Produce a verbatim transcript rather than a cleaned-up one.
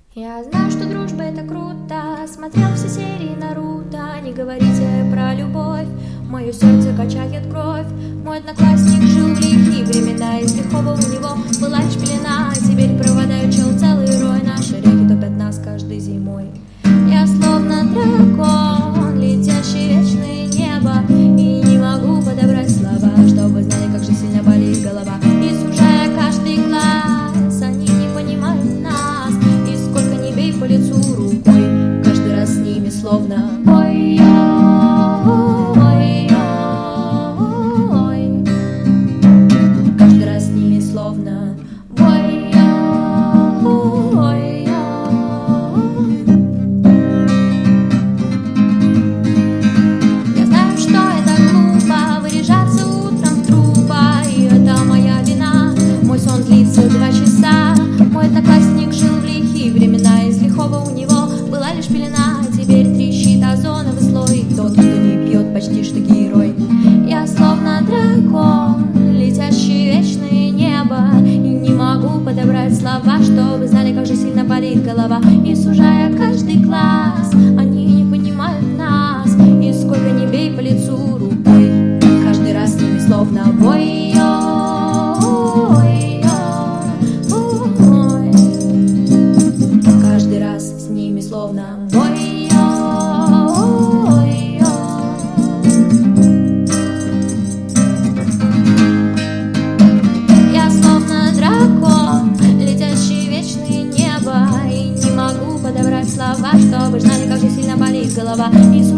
Я знаю, что дружба это круто. Смотрел все серии Наруто. Не говорите про любовь. Мое сердце качает кровь. Мой одноклассник жил в лихие времена. Из лихого у него была лишь пелена. Теперь проводаю чел целый рой. Наши реки топят нас каждой зимой. Я словно дракон, летящий в вечное небо. И не могу подобрать слова, чтобы знали, как же сильно болит голова. И сужая каждый глаз, они не понимают нас. И сколько ни бей по лицу рукой, каждый раз с ними словно ой-ой, ой-ой. Каждый раз с ними словно ой-ой, ой-ой. Я знаю, что это глупо, выряжаться утром в трупа, и это моя вина. Мой сон длится два часа. Мой одноклассник жил в лихие времена. Из лихого у него была лишь пелена. Теперь трещит озоновый слой. Тот, кто не пьет, почти что герой. Я словно дракон, летящий в вечное небо. И не могу подобрать слова, чтобы знали, как же сильно болит голова. И сужая каждый глаз, они не понимают нас. И сколько ни бей по лицу рукой, каждый раз с ними словно ой-ой, ой-ой. Каждый раз с ними словно ой-ой, ой-ой. Я словно дракон, летящий в вечное небо. И не могу подобрать слова, чтобы знали, как же сильно болит голова. И